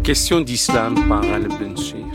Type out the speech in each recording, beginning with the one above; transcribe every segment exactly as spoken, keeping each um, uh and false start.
Question d'islam par Al-Benchir.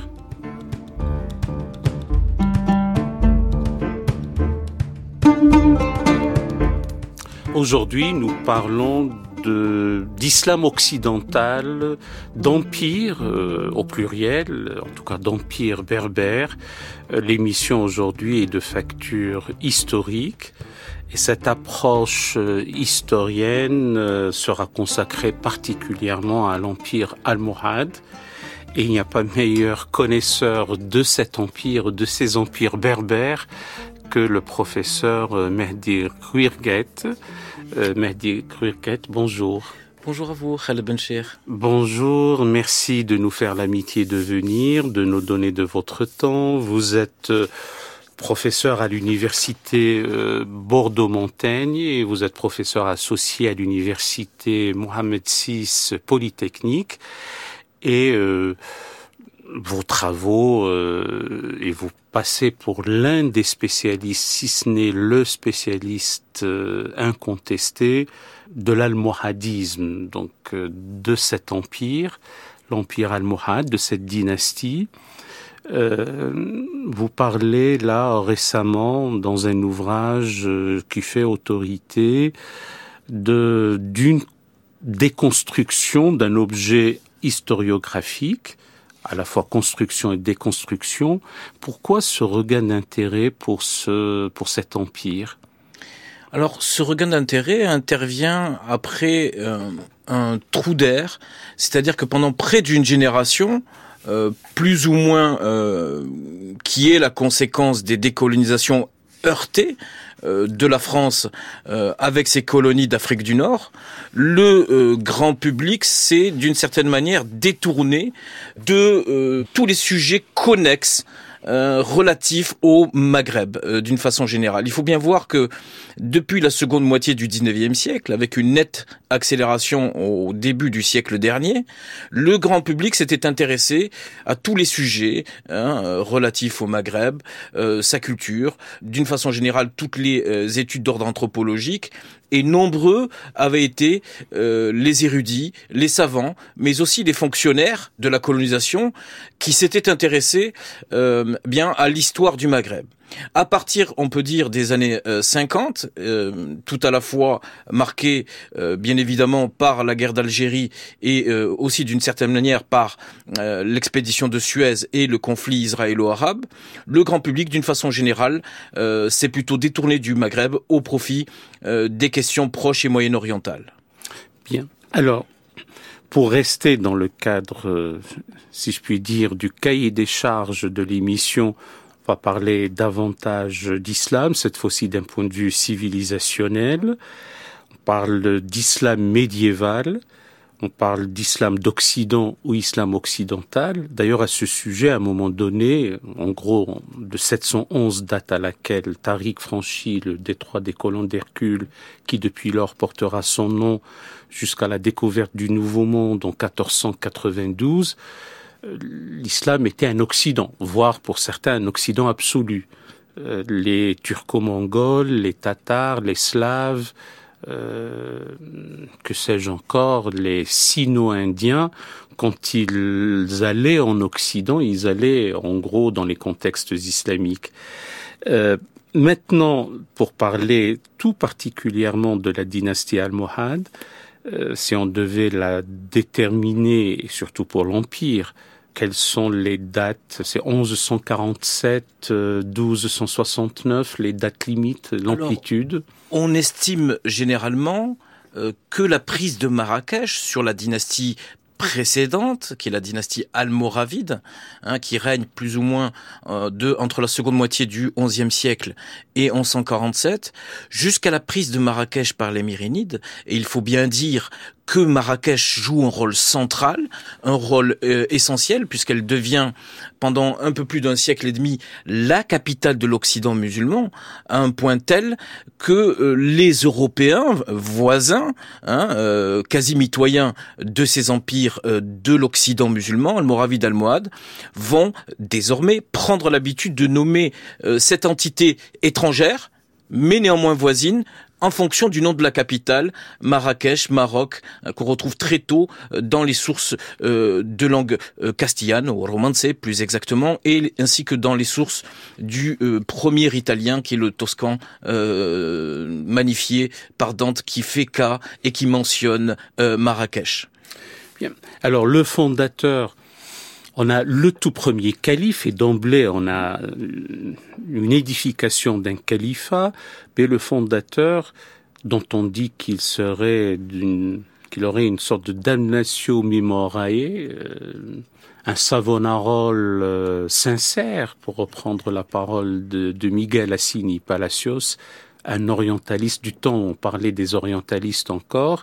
Aujourd'hui, nous parlons de, d'islam occidental, d'empire euh, au pluriel, en tout cas d'empire berbère. Euh, l'émission aujourd'hui est de facture historique et cette approche euh, historienne euh, sera consacrée particulièrement à l'empire almohade. Et il n'y a pas meilleur connaisseur de cet empire, de ces empires berbères, que le professeur Mehdi Kouirguet. Euh, Mehdi Kouirguet, bonjour. Bonjour à vous, Khaled Benchir. Bonjour, merci de nous faire l'amitié de venir, de nous donner de votre temps. Vous êtes euh, professeur à l'université euh, Bordeaux-Montaigne et vous êtes professeur associé à l'université Mohamed six Polytechnique. Et euh, vos travaux, euh, et vous passez pour l'un des spécialistes, si ce n'est le spécialiste euh, incontesté de l'almohadisme, donc euh, de cet empire, l'empire almohade, de cette dynastie. Euh, vous parlez là récemment dans un ouvrage euh, qui fait autorité de d'une déconstruction d'un objet historiographique, à la fois construction et déconstruction. Pourquoi ce regain d'intérêt pour ce pour cet empire ? Alors, ce regain d'intérêt intervient après euh, un trou d'air, c'est-à-dire que pendant près d'une génération, euh, plus ou moins, euh, qui est la conséquence des décolonisations heurtées euh, de la France euh, avec ses colonies d'Afrique du Nord, le euh, grand public s'est d'une certaine manière détourné de euh, tous les sujets connexes Euh, relatif au Maghreb, euh, d'une façon générale. Il faut bien voir que depuis la seconde moitié du dix-neuvième siècle, avec une nette accélération au début du siècle dernier, le grand public s'était intéressé à tous les sujets hein, euh, relatifs au Maghreb, euh, sa culture, d'une façon générale toutes les euh, études d'ordre anthropologique, et nombreux avaient été euh, les érudits, les savants, mais aussi les fonctionnaires de la colonisation qui s'étaient intéressés euh, bien à l'histoire du Maghreb. À partir, on peut dire, des années euh, cinquante, euh, tout à la fois marqué, euh, bien évidemment, par la guerre d'Algérie et euh, aussi d'une certaine manière par euh, l'expédition de Suez et le conflit israélo-arabe, le grand public, d'une façon générale, euh, s'est plutôt détourné du Maghreb au profit euh, des questions proches et moyen-orientales. Bien. Alors, pour rester dans le cadre, euh, si je puis dire, du cahier des charges de l'émission, on va parler davantage d'islam, cette fois-ci d'un point de vue civilisationnel. On parle d'islam médiéval, on parle d'islam d'Occident ou islam occidental. D'ailleurs, à ce sujet, à un moment donné, en gros, de sept cent onze, date à laquelle Tariq franchit le détroit des colons d'Hercule, qui depuis lors portera son nom jusqu'à la découverte du Nouveau Monde en quatorze cent quatre-vingt-douze, l'islam était un Occident, voire pour certains un Occident absolu. Euh, les Turco-Mongols, les Tatars, les Slaves, euh, que sais-je encore, les Sino-Indiens, quand ils allaient en Occident, ils allaient en gros dans les contextes islamiques. Euh, maintenant, pour parler tout particulièrement de la dynastie almohade, euh, si on devait la déterminer, et surtout pour l'Empire, quelles sont les dates? C'est onze cent quarante-sept, euh, douze cent soixante-neuf, les dates limites, l'amplitude. Alors, on estime généralement euh, que la prise de Marrakech sur la dynastie précédente, qui est la dynastie almoravide, hein, qui règne plus ou moins euh, de, entre la seconde moitié du onzième siècle et onze cent quarante-sept, jusqu'à la prise de Marrakech par les Mérinides. Et il faut bien dire que Marrakech joue un rôle central, un rôle euh, essentiel, puisqu'elle devient, pendant un peu plus d'un siècle et demi, la capitale de l'Occident musulman, à un point tel que euh, les Européens voisins, hein, euh, quasi mitoyens de ces empires euh, de l'Occident musulman, almoravide, almohade, vont désormais prendre l'habitude de nommer euh, cette entité étrangère, mais néanmoins voisine, en fonction du nom de la capitale, Marrakech, Maroc, qu'on retrouve très tôt dans les sources euh, de langue euh, castillane, ou romance plus exactement, et ainsi que dans les sources du euh, premier italien, qui est le toscan euh, magnifié par Dante, qui fait cas et qui mentionne euh, Marrakech. Bien. Alors le fondateur, on a le tout premier calife, et d'emblée on a une édification d'un califat, mais le fondateur, dont on dit qu'il serait d'une, qu'il aurait une sorte de damnatio memorae, euh, un savonarole euh, sincère, pour reprendre la parole de, de Miguel Assini Palacios, un orientaliste du temps où on parlait des orientalistes encore,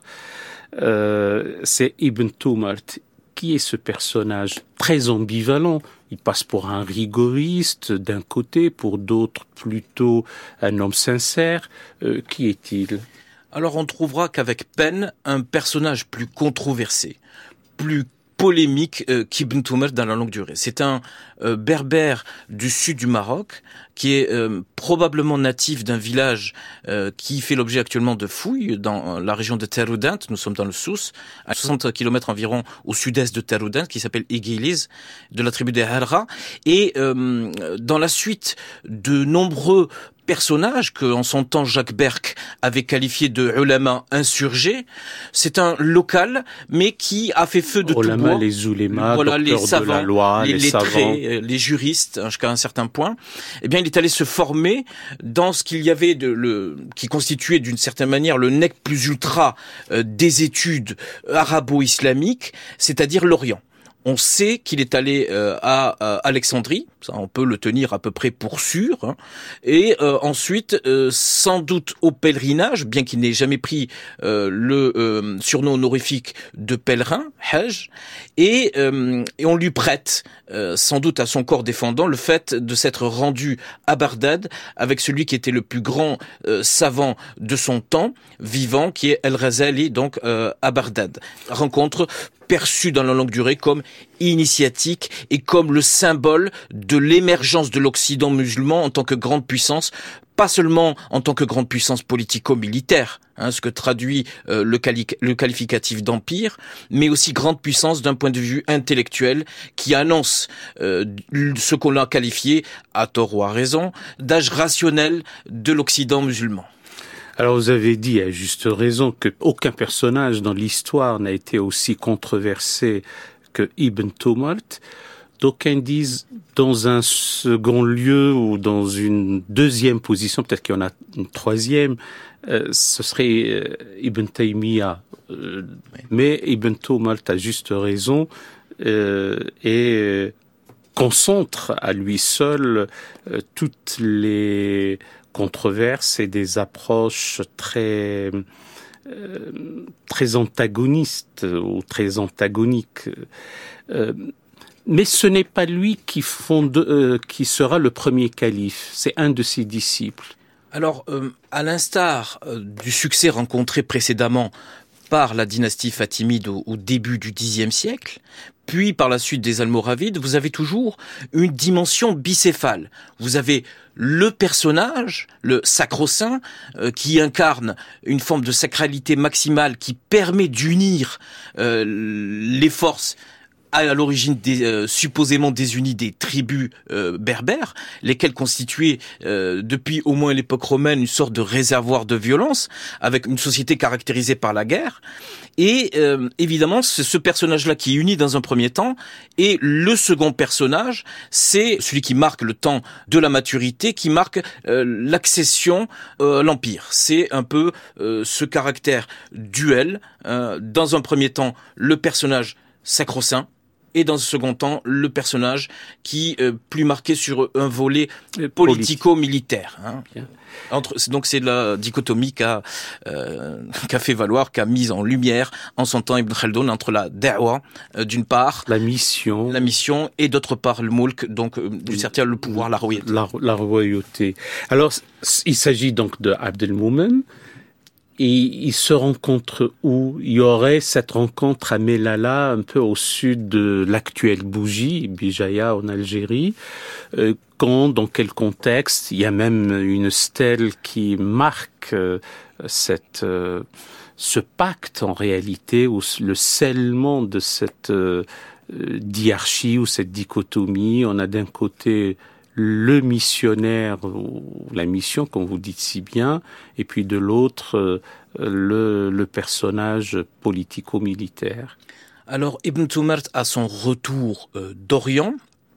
euh, c'est Ibn Tumart. Qui est ce personnage très ambivalent? Il passe pour un rigoriste d'un côté, pour d'autres plutôt un homme sincère. Euh, qui est-il? Alors on trouvera qu'avec peine un personnage plus controversé, plus polémique euh, qu'Ibn Tumart dans la longue durée. C'est un euh, berbère du sud du Maroc qui est euh, probablement natif d'un village euh, qui fait l'objet actuellement de fouilles dans la région de Terroudant. Nous sommes dans le Souss, à soixante kilomètres environ au sud-est de Terroudant, qui s'appelle Igiliz, de la tribu des Harra. Et euh, dans la suite de nombreux personnage que, en son temps, Jacques Berck avait qualifié de ulama insurgé. C'est un local, mais qui a fait feu de ulama, tout bois. Les oulémas, voilà, les savants, de la loi, les, les lettrés, savants. les juristes, jusqu'à un certain point. Eh bien, il est allé se former dans ce qu'il y avait de le, qui constituait d'une certaine manière le nec plus ultra euh, des études arabo-islamiques, c'est-à-dire l'Orient. On sait qu'il est allé euh, à, à Alexandrie, ça on peut le tenir à peu près pour sûr, hein. Et euh, ensuite, euh, sans doute au pèlerinage, bien qu'il n'ait jamais pris euh, le euh, surnom honorifique de pèlerin, Hajj, et, euh, et on lui prête, euh, sans doute à son corps défendant, le fait de s'être rendu à Bagdad avec celui qui était le plus grand euh, savant de son temps, vivant, qui est El-Ghazali, donc euh, à Bagdad. Rencontre perçu dans la longue durée comme initiatique et comme le symbole de l'émergence de l'Occident musulman en tant que grande puissance, pas seulement en tant que grande puissance politico-militaire, hein, ce que traduit euh, le, quali- le qualificatif d'empire, mais aussi grande puissance d'un point de vue intellectuel qui annonce euh, ce qu'on a qualifié, à tort ou à raison, d'âge rationnel de l'Occident musulman. Alors vous avez dit à juste raison que aucun personnage dans l'histoire n'a été aussi controversé que Ibn Tumart. D'aucuns disent dans un second lieu ou dans une deuxième position, peut-être qu'il y en a une troisième, euh, ce serait euh, Ibn Taymiyyah. Euh, oui. Mais Ibn Tumart a juste raison euh, et euh, concentre à lui seul euh, toutes les controverses et des approches très euh, très antagonistes ou très antagoniques. Euh, mais ce n'est pas lui qui fonde, euh, qui sera le premier calife, c'est un de ses disciples. Alors, euh, à l'instar euh, du succès rencontré précédemment par la dynastie fatimide au, au début du dixième siècle, puis par la suite des Almoravides, vous avez toujours une dimension bicéphale. Vous avez le personnage, le sacro-saint, euh, qui incarne une forme de sacralité maximale qui permet d'unir euh, les forces à l'origine des, euh, supposément désunies des tribus euh, berbères, lesquelles constituaient euh, depuis au moins l'époque romaine une sorte de réservoir de violence, avec une société caractérisée par la guerre. Et euh, évidemment, c'est ce personnage-là qui est uni dans un premier temps, et le second personnage, c'est celui qui marque le temps de la maturité, qui marque euh, l'accession euh, à l'Empire. C'est un peu euh, ce caractère duel. Euh, dans un premier temps, le personnage sacro-saint, et dans un second temps, le personnage qui euh, plus marqué sur un volet politico-militaire. Hein. Entre, donc c'est la dichotomie qu'a, euh, qu'a fait valoir, qu'a mise en lumière en son temps Ibn Khaldoun entre la da'wa euh, d'une part, la mission, la mission et d'autre part le mulk, donc euh, d'une certaine le pouvoir, la royauté. La, la royauté. Alors il s'agit donc de Abd el-Moumen. Et ils se rencontrent où? Il y aurait cette rencontre à Mellala, un peu au sud de l'actuelle Bougie, Bijaya en Algérie. Euh, quand, dans quel contexte? Il y a même une stèle qui marque euh, cette, euh, ce pacte en réalité, ou le scellement de cette euh, diarchie ou cette dichotomie. On a d'un côté le missionnaire, ou la mission, comme vous dites si bien, et puis de l'autre, le, le personnage politico-militaire. Alors, Ibn Tumart, à son retour euh, d'Orient,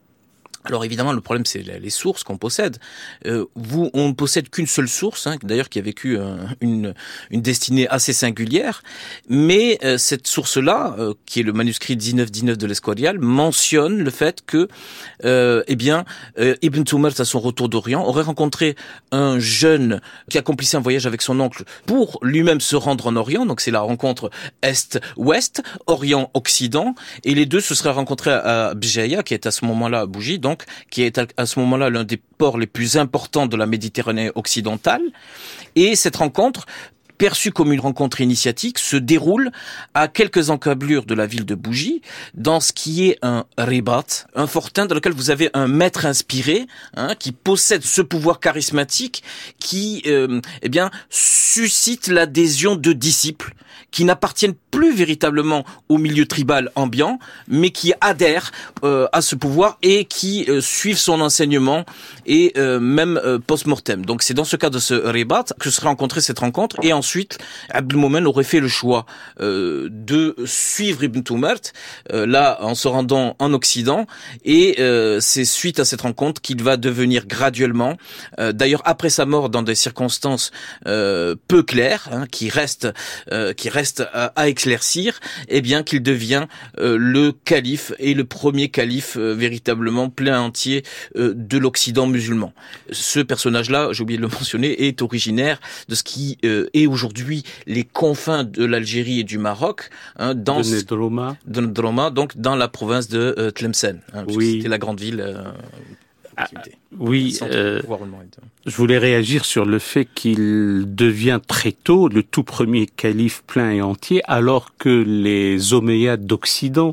alors évidemment, le problème, c'est les sources qu'on possède. Euh, vous, on ne possède qu'une seule source, hein, d'ailleurs, qui a vécu euh, une, une destinée assez singulière. Mais euh, cette source-là, euh, qui est le manuscrit dix-neuf dix-neuf de l'Escorial, mentionne le fait que, euh, eh bien, euh, Ibn Tumart, à son retour d'Orient, aurait rencontré un jeune qui accomplissait un voyage avec son oncle pour lui-même se rendre en Orient. Donc c'est la rencontre Est-Ouest, Orient-Occident, et les deux se seraient rencontrés à Bijaya, qui est à ce moment-là à Bougie. Donc, qui est à ce moment-là l'un des ports les plus importants de la Méditerranée occidentale. Et cette rencontre, perçue comme une rencontre initiatique, se déroule à quelques encablures de la ville de Bougie, dans ce qui est un ribat, un fortin dans lequel vous avez un maître inspiré, hein, qui possède ce pouvoir charismatique, qui, euh, eh bien, suscite l'adhésion de disciples qui n'appartiennent plus véritablement au milieu tribal ambiant, mais qui adhèrent euh, à ce pouvoir et qui euh, suivent son enseignement et euh, même euh, post-mortem. Donc c'est dans ce cas de ce ribat que serait rencontrée cette rencontre, et ensuite Abdelmoumen aurait fait le choix euh, de suivre Ibn Tumart, euh, là en se rendant en Occident, et euh, c'est suite à cette rencontre qu'il va devenir graduellement, euh, d'ailleurs après sa mort dans des circonstances euh, peu claires, hein, qui restent euh, qui restent à, à éclaircir, eh bien qu'il devient euh, le calife et le premier calife euh, véritablement plein entier euh, de l'Occident musulman. Ce personnage-là, j'ai oublié de le mentionner, est originaire de ce qui euh, est aujourd'hui les confins de l'Algérie et du Maroc, hein, dans de Nedroma, de Nedroma, donc dans la province de euh, Tlemcen, hein, oui. C'était la grande ville. Euh, Ah, oui, euh, pouvoir, je voulais réagir sur le fait qu'il devient très tôt le tout premier calife plein et entier, alors que les Omeyyades d'Occident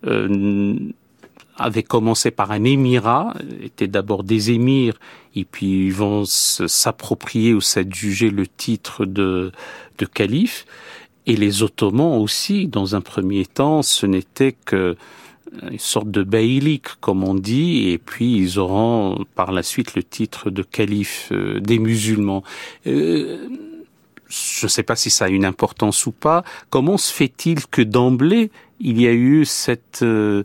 euh, avaient commencé par un émirat, étaient d'abord des émirs, et puis ils vont s'approprier ou s'adjuger le titre de, de calife. Et les Ottomans aussi, dans un premier temps, ce n'était que une sorte de baïlik, comme on dit, et puis ils auront par la suite le titre de calife euh, des musulmans. Euh, je ne sais pas si ça a une importance ou pas. Comment se fait-il que d'emblée, il y a eu cette euh,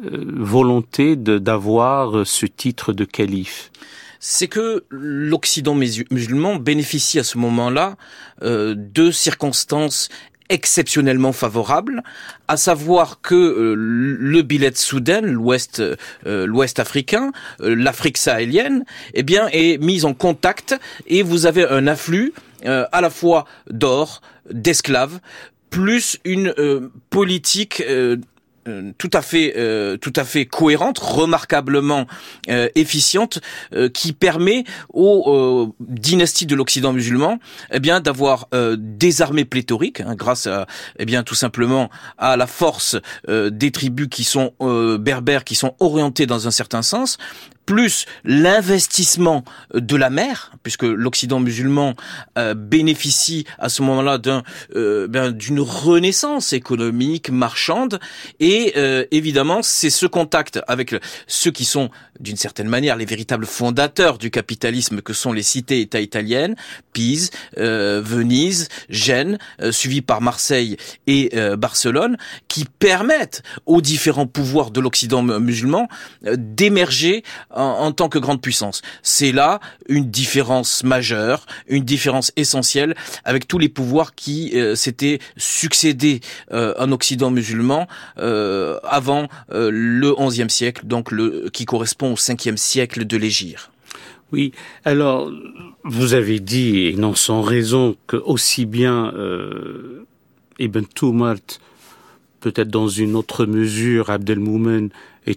volonté de, d'avoir ce titre de calife ? C'est que l'Occident musulman bénéficie à ce moment-là euh, de circonstances exceptionnellement favorable, à savoir que euh, le Bilad Soudan, l'Ouest, euh, l'Ouest africain, euh, l'Afrique sahélienne, eh bien, est mise en contact, et vous avez un afflux euh, à la fois d'or, d'esclaves, plus une euh, politique euh, Euh, tout à fait, euh, tout à fait cohérente, remarquablement euh, efficiente, euh, qui permet aux euh, dynasties de l'Occident musulman, eh bien, d'avoir euh, des armées pléthoriques, hein, grâce à, eh bien, tout simplement à la force euh, des tribus qui sont euh, berbères, qui sont orientées dans un certain sens, plus l'investissement de la mer, puisque l'Occident musulman euh, bénéficie à ce moment-là d'un, euh, ben, d'une renaissance économique, marchande, et euh, évidemment, c'est ce contact avec le, ceux qui sont, d'une certaine manière, les véritables fondateurs du capitalisme, que sont les cités-États italiennes, Pise, euh, Venise, Gênes, euh, suivis par Marseille et euh, Barcelone, qui permettent aux différents pouvoirs de l'Occident musulman euh, d'émerger En, en tant que grande puissance. C'est là une différence majeure, une différence essentielle avec tous les pouvoirs qui euh, s'étaient succédés euh, en Occident musulman euh, avant euh, le onzième siècle, donc le qui correspond au cinquième siècle de l'Hégire. Oui, alors vous avez dit, et non sans raison, que aussi bien euh, Ibn Tumart, peut-être dans une autre mesure, Abdelmoumen, était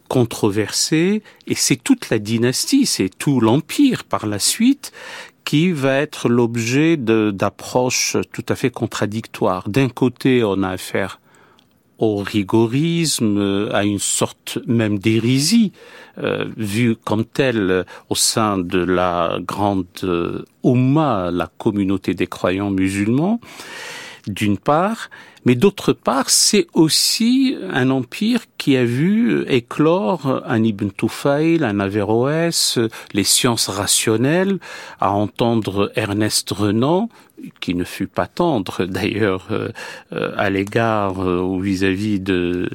controversé, et c'est toute la dynastie, c'est tout l'empire par la suite qui va être l'objet de, d'approches tout à fait contradictoires. D'un côté, on a affaire au rigorisme, à une sorte même d'hérésie, euh, vue comme telle au sein de la grande euh, Oumma, la communauté des croyants musulmans, d'une part, mais d'autre part, c'est aussi un empire qui a vu éclore un Ibn Tufayl, un Averroès, les sciences rationnelles, à entendre Ernest Renan, qui ne fut pas tendre d'ailleurs euh, euh, à l'égard euh, ou vis-à-vis de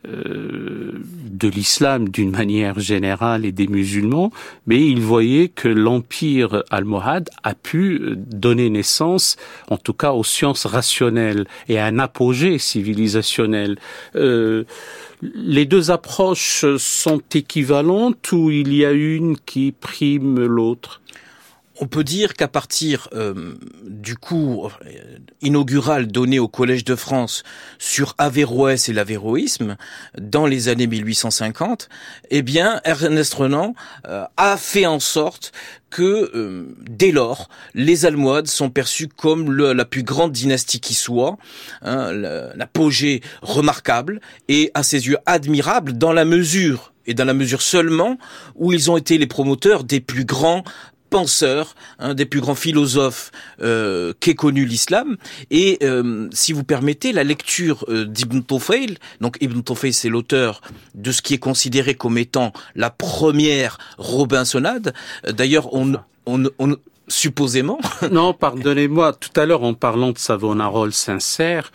euh, de l'islam d'une manière générale et des musulmans, mais il voyait que l'empire almohade a pu donner naissance, en tout cas, aux sciences rationnelles et à un apogée civilisationnel. Euh, les deux approches sont équivalentes ou il y a une qui prime l'autre? On peut dire qu'à partir euh, du cours inaugural donné au Collège de France sur Averroès et l'avéroïsme dans les années mille huit cent cinquante, eh bien Ernest Renan euh, a fait en sorte que euh, dès lors, les Almohades sont perçus comme le, la plus grande dynastie qui soit, hein, l'apogée remarquable et à ses yeux admirable dans la mesure, et dans la mesure seulement, où ils ont été les promoteurs des plus grands penseurs, un des plus grands philosophes euh, qu'ait connu l'islam. Et euh, si vous permettez, la lecture euh, d'Ibn Tufayl, donc Ibn Tufayl c'est l'auteur de ce qui est considéré comme étant la première Robinsonade. D'ailleurs, on, on, on supposément... Non, pardonnez-moi, tout à l'heure en parlant de Savonarole sincère,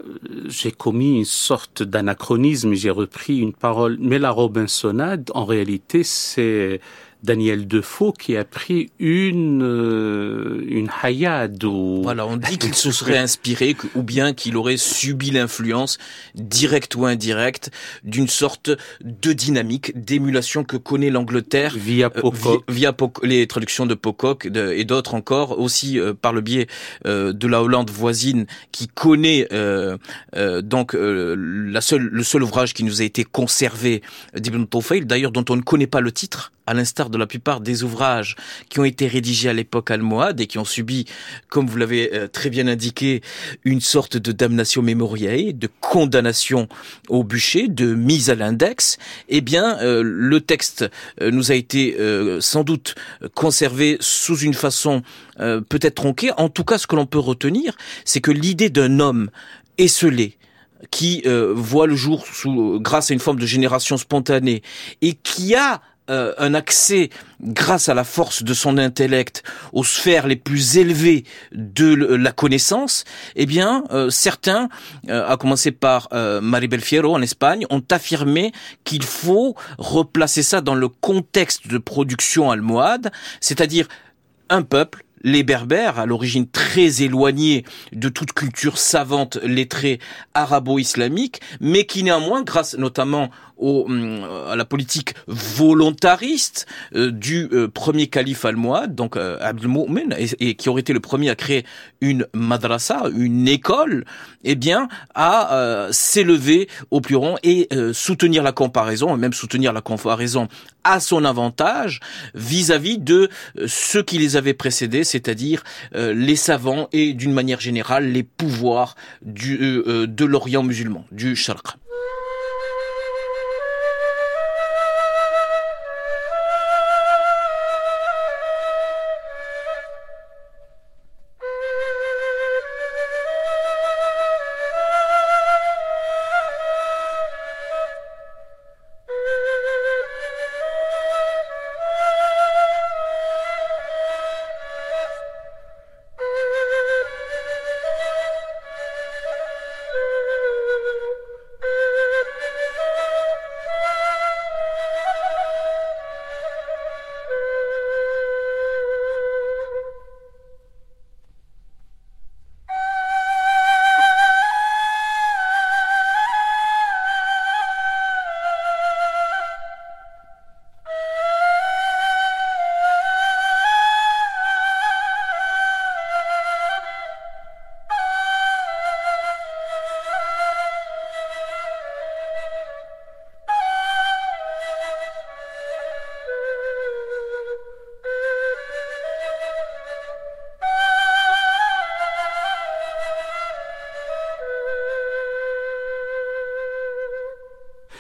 j'ai commis une sorte d'anachronisme, j'ai repris une parole. Mais la Robinsonade, en réalité, c'est Daniel Defoe qui a pris une euh, une hayad. Ou... Voilà, on dit qu'il se serait inspiré, ou bien qu'il aurait subi l'influence, directe ou indirecte, d'une sorte de dynamique, d'émulation que connaît l'Angleterre via Pocock, euh, via, via Poc- les traductions de Pocock de, et d'autres encore, aussi euh, par le biais euh, de la Hollande voisine, qui connaît euh, euh, donc euh, la seule, le seul ouvrage qui nous a été conservé d'Ibn Tufayl, d'ailleurs dont on ne connaît pas le titre, à l'instar de la plupart des ouvrages qui ont été rédigés à l'époque almohade et qui ont subi, comme vous l'avez euh, très bien indiqué, une sorte de damnation memoriae, de condamnation au bûcher, de mise à l'index. Eh bien, euh, le texte euh, nous a été euh, sans doute conservé sous une façon euh, peut-être tronquée. En tout cas, ce que l'on peut retenir, c'est que l'idée d'un homme esseulé, qui euh, voit le jour sous, grâce à une forme de génération spontanée et qui a Euh, un accès, grâce à la force de son intellect, aux sphères les plus élevées de la connaissance, eh bien, euh, certains, euh, à commencer par euh, Maribel Fierro en Espagne, ont affirmé qu'il faut replacer ça dans le contexte de production almohade, c'est-à-dire un peuple, les Berbères, à l'origine très éloignés de toute culture savante, lettrée, arabo-islamique, mais qui néanmoins, grâce notamment au, à la politique volontariste euh, du euh, premier calife almohade, donc euh, Abdelmoumen, et, et qui aurait été le premier à créer une madrasa, une école, eh bien, à euh, s'élever au plus rang et euh, soutenir la comparaison, et même soutenir la comparaison à son avantage vis-à-vis de euh, ceux qui les avaient précédés, c'est-à-dire euh, les savants et d'une manière générale les pouvoirs du, euh, de l'Orient musulman, du Sharq.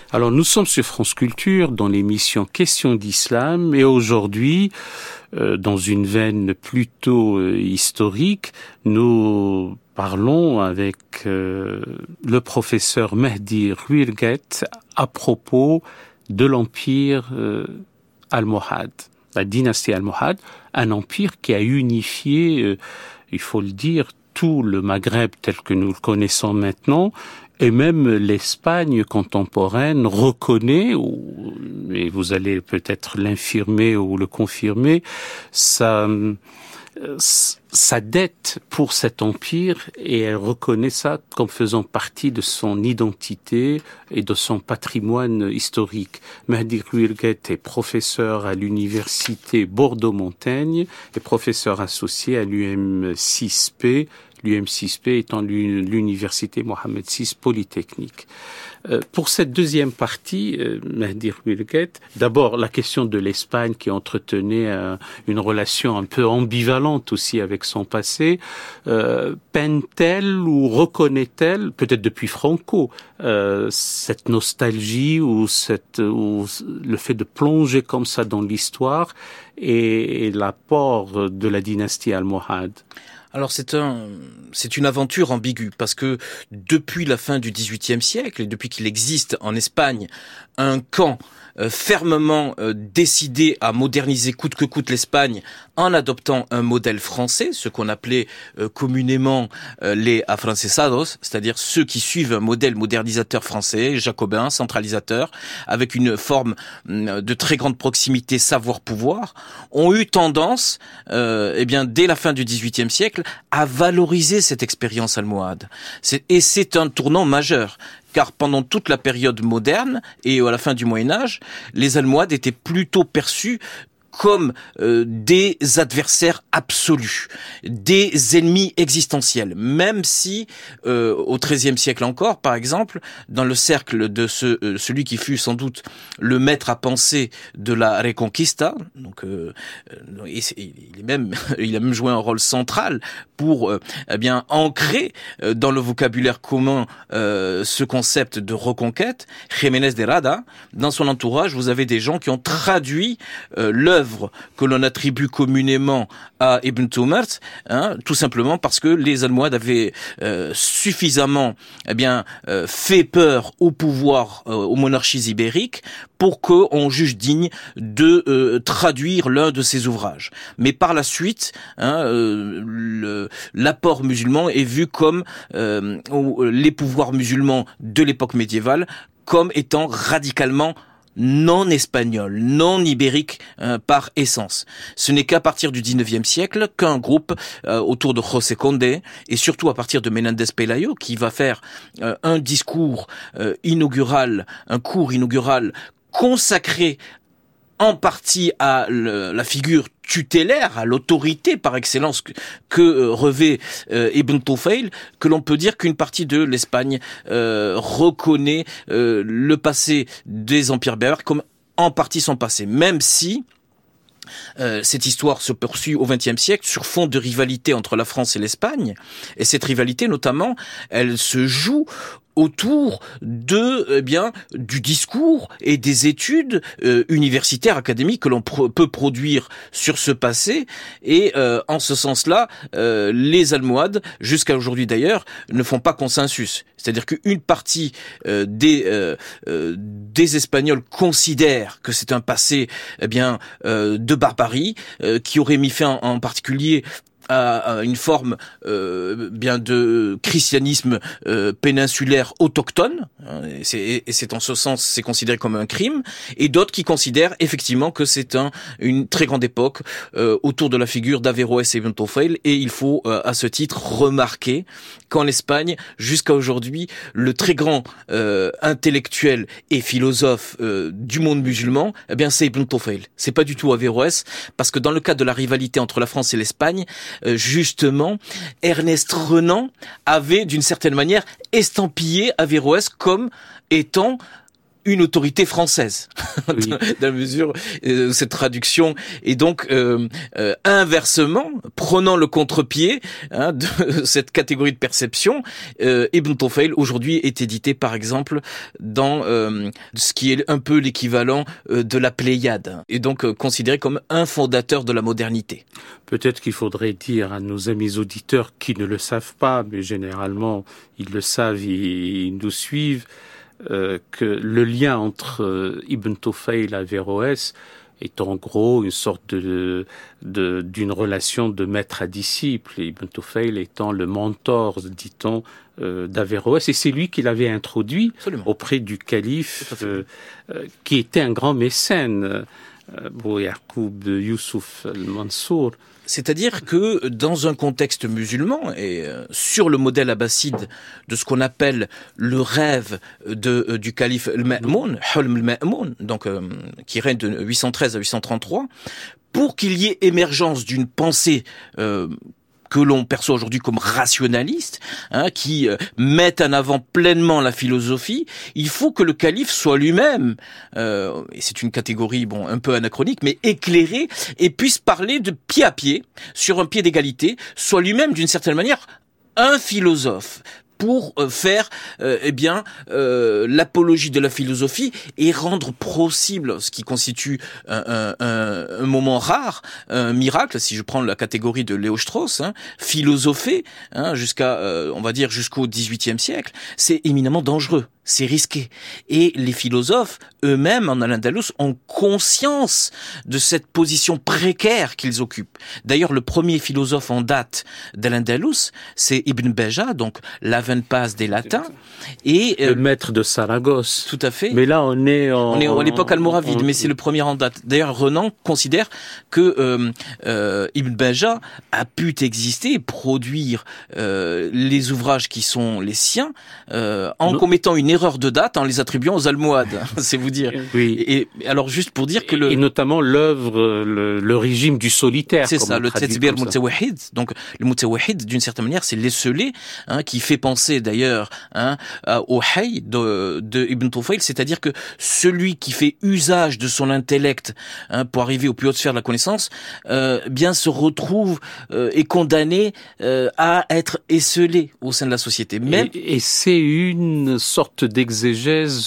Alors nous sommes sur France Culture dans l'émission Questions d'Islam et aujourd'hui, euh, dans une veine plutôt euh, historique, nous parlons avec euh, le professeur Mehdi Rouirguet à propos de l'empire euh, almohade, la dynastie almohade, un empire qui a unifié, euh, il faut le dire, tout le Maghreb tel que nous le connaissons maintenant, et même l'Espagne contemporaine reconnaît, ou, et vous allez peut-être l'infirmer ou le confirmer, sa, sa dette pour cet empire, et elle reconnaît ça comme faisant partie de son identité et de son patrimoine historique. Mehdi Rouirguet est professeur à l'université Bordeaux-Montaigne et professeur associé à l'U M six P, l'U M six P étant l'université Mohamed six Polytechnique. Euh, pour cette deuxième partie, euh, Mehdi Rouirguet, d'abord la question de l'Espagne qui entretenait euh, une relation un peu ambivalente aussi avec son passé, euh, peine-t-elle ou reconnaît-elle, peut-être depuis Franco, euh, cette nostalgie ou, cette, ou le fait de plonger comme ça dans l'histoire et, et l'apport de la dynastie almohade? Alors c'est un, c'est une aventure ambiguë parce que depuis la fin du dix-huitième siècle et depuis qu'il existe en Espagne un camp euh, fermement euh, décidé à moderniser coûte que coûte l'Espagne en adoptant un modèle français, ce qu'on appelait euh, communément euh, les afrancesados, c'est-à-dire ceux qui suivent un modèle modernisateur français, jacobin, centralisateur, avec une forme euh, de très grande proximité savoir-pouvoir, ont eu tendance, euh, eh bien dès la fin du dix-huitième siècle, à valoriser cette expérience almohade. C'est, et c'est un tournant majeur, car pendant toute la période moderne et à la fin du Moyen-Âge, les Almohades étaient plutôt perçus comme euh, des adversaires absolus, des ennemis existentiels, même si euh, au treizième siècle encore, par exemple, dans le cercle de ce, euh, celui qui fut sans doute le maître à penser de la Reconquista, donc euh, et il est même, il a même joué un rôle central pour euh, eh bien ancrer euh, dans le vocabulaire commun euh, ce concept de reconquête. Jiménez de Rada, dans son entourage, vous avez des gens qui ont traduit euh, l'œuvre que l'on attribue communément à Ibn Tumart, hein, tout simplement parce que les Almohades avaient euh, suffisamment eh bien euh, fait peur au pouvoir, euh, aux monarchies ibériques, pour qu'on juge digne de euh, traduire l'un de ses ouvrages. Mais par la suite, hein, euh, le, l'apport musulman est vu comme euh, les pouvoirs musulmans de l'époque médiévale comme étant radicalement non espagnol, non ibérique euh, par essence. Ce n'est qu'à partir du dix-neuvième siècle qu'un groupe euh, autour de José Condé et surtout à partir de Menéndez Pelayo qui va faire euh, un discours euh, inaugural, un cours inaugural consacré en partie à le, la figure tutélaire, à l'autorité par excellence que, que euh, revêt euh, Ibn Tufayl, que l'on peut dire qu'une partie de l'Espagne euh, reconnaît euh, le passé des empires berbères comme en partie son passé, même si Euh, cette histoire se poursuit au vingtième siècle sur fond de rivalité entre la France et l'Espagne. Et cette rivalité, notamment, elle se joue autour de, eh bien, du discours et des études euh, universitaires, académiques que l'on pro- peut produire sur ce passé. Et euh, en ce sens-là, euh, les Almohades, jusqu'à aujourd'hui d'ailleurs, ne font pas consensus. C'est-à-dire qu'une partie euh, des euh, euh, des Espagnols considèrent que c'est un passé, eh bien, euh, de barbarie, euh, qui aurait mis fin en, en particulier à une forme euh, bien de christianisme euh, péninsulaire autochtone, et c'est, et c'est en ce sens c'est considéré comme un crime, et d'autres qui considèrent effectivement que c'est un une très grande époque euh, autour de la figure d'Averroès et Ibn Tufayl, et il faut euh, à ce titre remarquer qu'en Espagne jusqu'à aujourd'hui le très grand euh, intellectuel et philosophe euh, du monde musulman, eh bien c'est Ibn Tufayl, c'est pas du tout Averroès, parce que dans le cadre de la rivalité entre la France et l'Espagne, Euh, justement, Ernest Renan avait, d'une certaine manière, estampillé Averroès comme étant une autorité française, oui. dans la mesure euh, cette traduction est donc euh, euh, inversement prenant le contre-pied hein, de cette catégorie de perception. Euh, Ibn Tufayl aujourd'hui est édité par exemple dans euh, ce qui est un peu l'équivalent euh, de la Pléiade et donc euh, considéré comme un fondateur de la modernité. Peut-être qu'il faudrait dire à nos amis auditeurs qui ne le savent pas, mais généralement ils le savent, ils, ils nous suivent. Euh, que le lien entre euh, Ibn Tufayl et Averroès est en gros une sorte de, de d'une relation de maître à disciple, Ibn Tufayl étant le mentor, dit-on, euh, d'Averroès, et c'est lui qui l'avait introduit Absolument. auprès du calife, euh, euh, qui était un grand mécène, euh, Bouyakoub Youssouf al-Mansour. C'est-à-dire que dans un contexte musulman et sur le modèle abbasside de ce qu'on appelle le rêve de du calife al-Ma'moun, Hulm al-Ma'moun, donc euh, qui règne de huit cent treize à huit cent trente-trois, pour qu'il y ait émergence d'une pensée euh, que l'on perçoit aujourd'hui comme rationaliste, hein, qui euh, met en avant pleinement la philosophie, il faut que le calife soit lui-même, euh, et c'est une catégorie bon un peu anachronique, mais éclairé, et puisse parler de pied à pied, sur un pied d'égalité, soit lui-même d'une certaine manière un philosophe, pour faire euh, eh bien euh, l'apologie de la philosophie et rendre possible ce qui constitue un, un, un moment rare, un miracle, si je prends la catégorie de Léo Strauss, hein, philosopher hein, jusqu'à euh, on va dire jusqu'au dix-huitième siècle, c'est éminemment dangereux. C'est risqué. Et les philosophes, eux-mêmes, en Al-Andalus, ont conscience de cette position précaire qu'ils occupent. D'ailleurs, le premier philosophe en date d'Al-Andalus, c'est Ibn Beja, donc l'Avenpas des Latins. Et, euh, le maître de Saragosse. Tout à fait. Mais là, on est en... On est à l'époque almoravide, en... mais c'est le premier en date. D'ailleurs, Renan considère que euh, euh, Ibn Beja a pu exister et produire euh, les ouvrages qui sont les siens euh, en non. commettant une erreur de date en les attribuant aux Almohades, c'est vous dire. Oui. Et, et alors juste pour dire que le et notamment l'œuvre, le, le régime du solitaire. C'est ça, le Tatzbir Mutawahid. Donc le Mutawahid, d'une certaine manière, c'est l'esselé, hein, qui fait penser d'ailleurs hein, au Hayy de, de Ibn Tufayl, c'est-à-dire que celui qui fait usage de son intellect hein, pour arriver aux plus hautes sphères de la connaissance, euh, bien se retrouve euh, est condamné euh, à être esselé au sein de la société. Même et, et c'est une sorte d'exégèse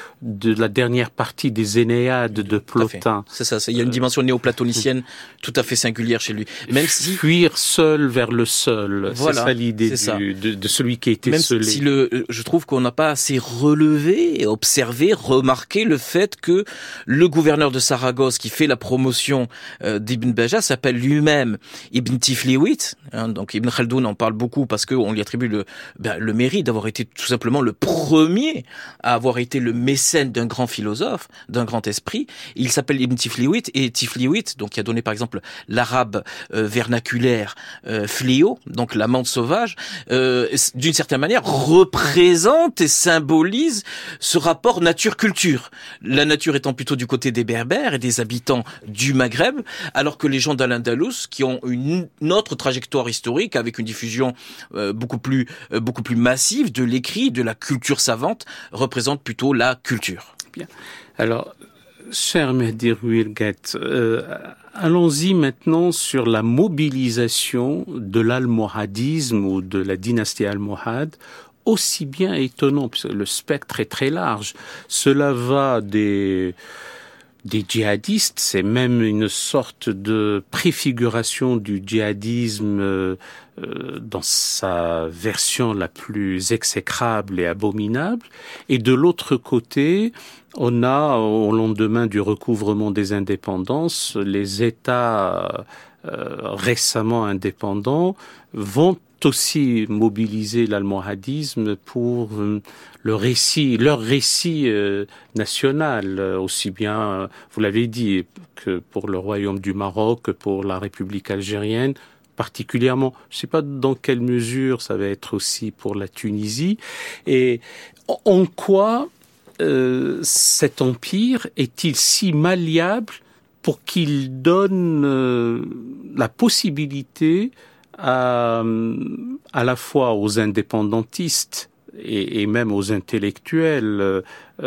de la dernière partie des Énéades de Plotin. C'est ça, il y a une dimension néoplatonicienne tout à fait singulière chez lui. Même si fuir seul vers le seul, voilà, c'est ça l'idée du, ça. De, de celui qui a été Même scellé. Si le, je trouve qu'on n'a pas assez relevé, observé, remarqué le fait que le gouverneur de Saragosse qui fait la promotion euh, d'Ibn Beja s'appelle lui-même Ibn Tifliwit. Hein, donc Ibn Khaldoun en parle beaucoup parce qu'on lui attribue le, ben, le mérite d'avoir été tout simplement le premier à avoir été le mécène d'un grand philosophe, d'un grand esprit. Il s'appelle Ibn Tifliwit et Tifliwit, donc qui a donné par exemple l'arabe euh, vernaculaire euh, fléau, donc la menthe sauvage, euh, d'une certaine manière représente et symbolise ce rapport nature-culture. La nature étant plutôt du côté des Berbères et des habitants du Maghreb, alors que les gens d'Al-Andalus, qui ont une autre trajectoire historique avec une diffusion euh, beaucoup plus euh, beaucoup plus massive de l'écrit, de la culture savante, représente plutôt la culture. Bien. Alors, cher Mehdi Rouirguet, euh, allons-y maintenant sur la mobilisation de l'almohadisme ou de la dynastie almohade, aussi bien étonnant, puisque le spectre est très large. Cela va des... des djihadistes, c'est même une sorte de préfiguration du djihadisme euh, euh, dans sa version la plus exécrable et abominable. Et de l'autre côté, on a, au lendemain du recouvrement des indépendances, les États euh, récemment indépendants vont aussi mobiliser l'almohadisme pour euh, le récit, leur récit euh, national, euh, aussi bien, euh, vous l'avez dit, que pour le Royaume du Maroc, que pour la République algérienne, particulièrement. Je ne sais pas dans quelle mesure ça va être aussi pour la Tunisie. Et en quoi euh, cet empire est-il si malléable pour qu'il donne euh, la possibilité à, à la fois aux indépendantistes et, et même aux intellectuels,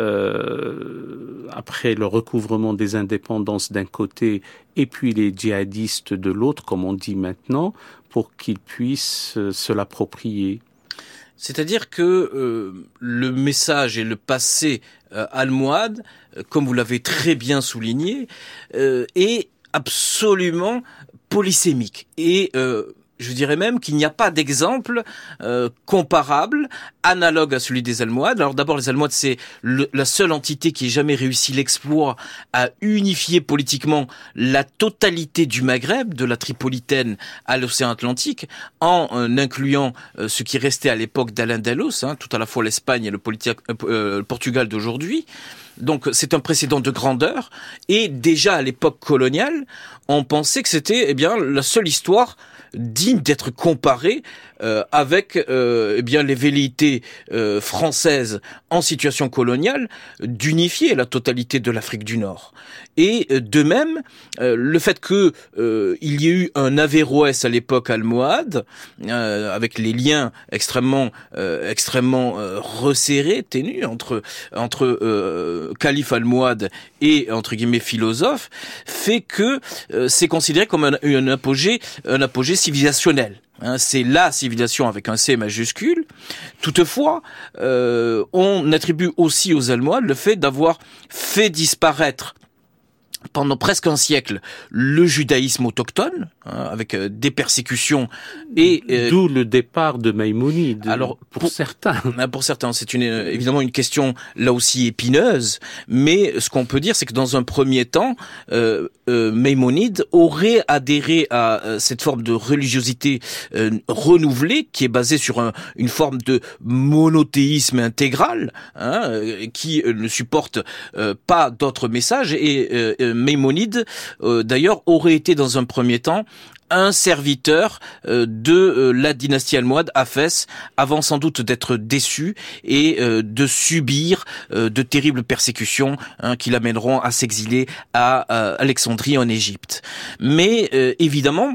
euh, après le recouvrement des indépendances d'un côté et puis les djihadistes de l'autre, comme on dit maintenant, pour qu'ils puissent se l'approprier. C'est-à-dire que euh, le message et le passé euh, almohade, euh, comme vous l'avez très bien souligné, euh, est absolument polysémique. Et euh, je dirais même qu'il n'y a pas d'exemple euh, comparable, analogue à celui des Almohades. Alors d'abord, les Almohades, c'est le, la seule entité qui ait jamais réussi l'exploit à unifier politiquement la totalité du Maghreb, de la Tripolitaine à l'océan Atlantique, en euh, incluant euh, ce qui restait à l'époque d'Al-Andalus, hein, tout à la fois l'Espagne et le, politi- euh, le Portugal d'aujourd'hui. Donc c'est un précédent de grandeur. Et déjà à l'époque coloniale, on pensait que c'était eh bien la seule histoire digne d'être comparée euh, avec euh, eh bien les velléités euh, françaises en situation coloniale d'unifier la totalité de l'Afrique du Nord. Et euh, de même, euh, le fait que euh, il y ait eu un Averroès à l'époque almohade, euh, avec les liens extrêmement euh, extrêmement euh, resserrés, ténus entre entre euh, calife almohade et entre guillemets philosophe, fait que euh, c'est considéré comme un, un apogée un apogée civilisationnel. Hein, c'est la civilisation avec un C majuscule. Toutefois, euh, on attribue aussi aux Almohades le fait d'avoir fait disparaître pendant presque un siècle le judaïsme autochtone, hein, avec euh, des persécutions et euh, d'où le départ de Maïmonide. Alors pour, pour certains, pour certains, c'est une euh, évidemment une question là aussi épineuse, mais ce qu'on peut dire, c'est que dans un premier temps, euh, euh, Maïmonide aurait adhéré à euh, cette forme de religiosité euh, renouvelée qui est basée sur un, une forme de monothéisme intégral, hein, euh, qui euh, ne supporte euh, pas d'autres messages et euh, Maïmonide, euh, d'ailleurs, aurait été dans un premier temps un serviteur euh, de euh, la dynastie almohade à Fès, avant sans doute d'être déçu et euh, de subir euh, de terribles persécutions, hein, qui l'amèneront à s'exiler à, à Alexandrie en Égypte. Mais euh, évidemment,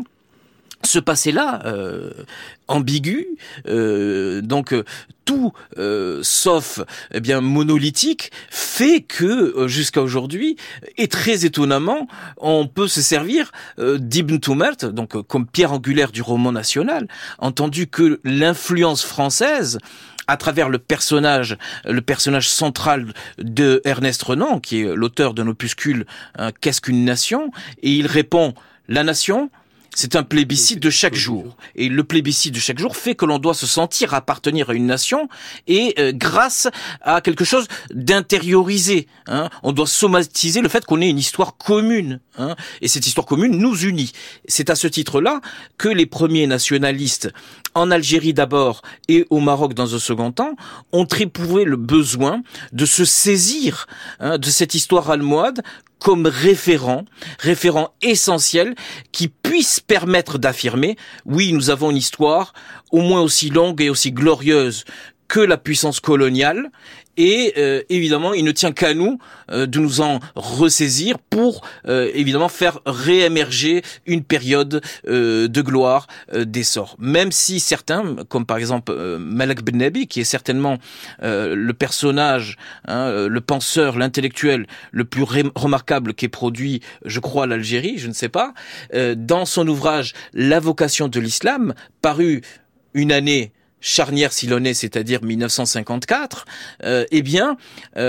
ce passé-là, euh, ambigu, euh, donc euh, tout euh, sauf eh bien monolithique, fait que euh, jusqu'à aujourd'hui, et très étonnamment, on peut se servir euh, d'Ibn Tumert, donc euh, comme pierre angulaire du roman national, entendu que l'influence française à travers le personnage, le personnage central de Ernest Renan, qui est l'auteur d'un opuscule hein, Qu'est-ce qu'une nation, et il répond la nation. C'est un plébiscite de chaque jour. Et le plébiscite de chaque jour fait que l'on doit se sentir appartenir à une nation et euh, grâce à quelque chose d'intériorisé. Hein, on doit somatiser le fait qu'on ait une histoire commune. Hein, et cette histoire commune nous unit. C'est à ce titre-là que les premiers nationalistes, en Algérie d'abord et au Maroc dans un second temps, ont éprouvé le besoin de se saisir hein, de cette histoire almohade comme référent, référent essentiel qui puisse permettre d'affirmer, oui, nous avons une histoire au moins aussi longue et aussi glorieuse que la puissance coloniale, et euh, évidemment, il ne tient qu'à nous euh, de nous en ressaisir pour euh, évidemment faire réémerger une période euh, de gloire, euh, d'essor. Même si certains, comme par exemple euh, Malak Ben Nabi, qui est certainement euh, le personnage, hein, le penseur, l'intellectuel le plus ré- remarquable qu'ait produit, je crois, à l'Algérie, je ne sais pas, euh, dans son ouvrage La vocation de l'islam, paru une année charnière s'il en est, c'est-à-dire mille neuf cent cinquante-quatre, euh, eh bien,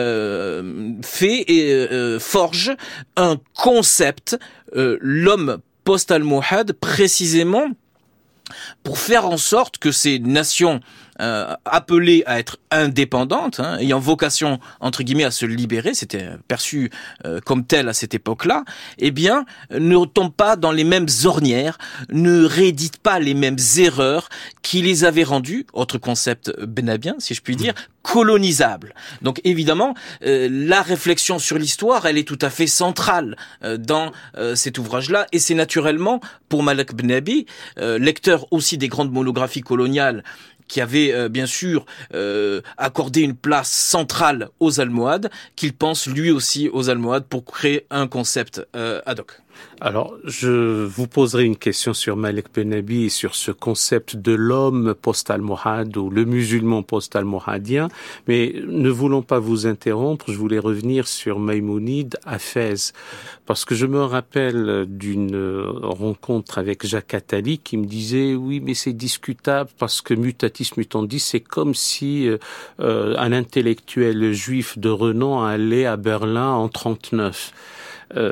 euh, fait et euh, forge un concept, euh, l'homme post-almohade, précisément pour faire en sorte que ces nations euh, appelées à être indépendantes, hein, ayant vocation entre guillemets à se libérer, c'était perçu euh, comme tel à cette époque-là, eh bien ne tombent pas dans les mêmes ornières, ne rééditent pas les mêmes erreurs qui les avaient rendues, autre concept benabien si je puis dire, colonisables. Donc évidemment, euh, la réflexion sur l'histoire, elle est tout à fait centrale euh, dans euh, cet ouvrage-là, et c'est naturellement pour Malak Ben Nabi, euh, lecteur aussi des grandes monographies coloniales, qui avait euh, bien sûr euh, accordé une place centrale aux Almohades, qu'il pense lui aussi aux Almohades pour créer un concept euh, ad hoc. Alors, je vous poserai une question sur Malik Ben Nabi et sur ce concept de l'homme post-almohade ou le musulman post-almohadien, mais ne voulons pas vous interrompre, je voulais revenir sur Maïmonide à Fès, parce que je me rappelle d'une rencontre avec Jacques Attali qui me disait « Oui, mais c'est discutable parce que mutatis mutandis, c'est comme si euh, un intellectuel juif de renom allait à Berlin en trente-neuf. Euh, »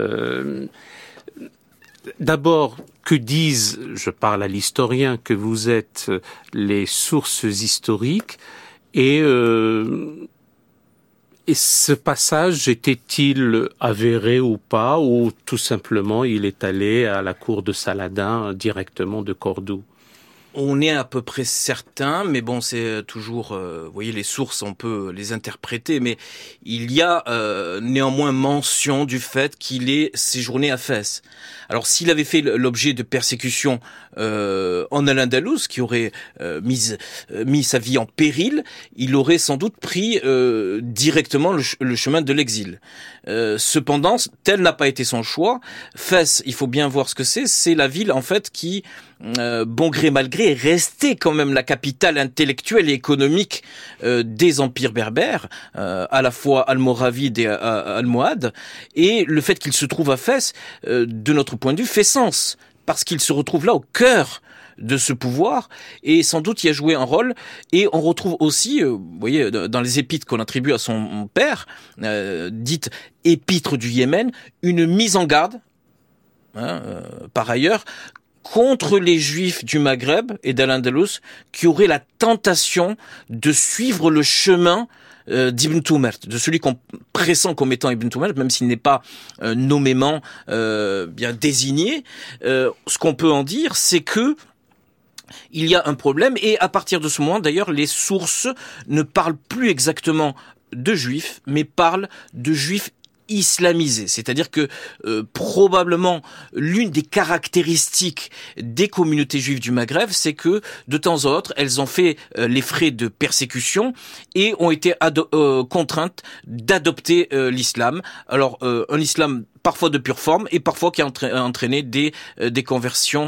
D'abord, que disent, je parle à l'historien, que vous êtes les sources historiques et, euh, et ce passage était-il avéré ou pas, ou tout simplement il est allé à la cour de Saladin directement de Cordoue? On est à peu près certain, mais bon, c'est toujours, euh, vous voyez, les sources, on peut les interpréter, mais il y a euh, néanmoins mention du fait qu'il ait séjourné à Fès. Alors, s'il avait fait l'objet de persécutions euh, en Al-Andalus, qui aurait euh, mis, euh, mis sa vie en péril, il aurait sans doute pris euh, directement le, ch- le chemin de l'exil. Euh, cependant, tel n'a pas été son choix. Fès, il faut bien voir ce que c'est, c'est la ville, en fait, qui... Euh, bon gré mal gré, est restée quand même la capitale intellectuelle et économique euh, des empires berbères, euh, à la fois almoravide et euh, almohade, et le fait qu'il se trouve à Fès, euh, de notre point de vue, fait sens, parce qu'il se retrouve là au cœur de ce pouvoir, et sans doute y a joué un rôle, et on retrouve aussi, euh, vous voyez, dans les épîtres qu'on attribue à son père, euh, dites épîtres du Yémen, une mise en garde, hein, euh, par ailleurs, contre les Juifs du Maghreb et d'Al-Andalus qui auraient la tentation de suivre le chemin euh, d'Ibn Tumert, de celui qu'on pressent comme étant Ibn Tumert, même s'il n'est pas euh, nommément euh, bien désigné. Euh, ce qu'on peut en dire, c'est que il y a un problème, et à partir de ce moment, d'ailleurs, les sources ne parlent plus exactement de Juifs, mais parlent de Juifs islamisé, c'est-à-dire que euh, probablement l'une des caractéristiques des communautés juives du Maghreb, c'est que de temps en temps, elles ont fait euh, les frais de persécution et ont été ado- euh, contraintes d'adopter euh, l'islam. Alors euh, un islam parfois de pure forme et parfois qui a entra- entraîné des euh, des conversions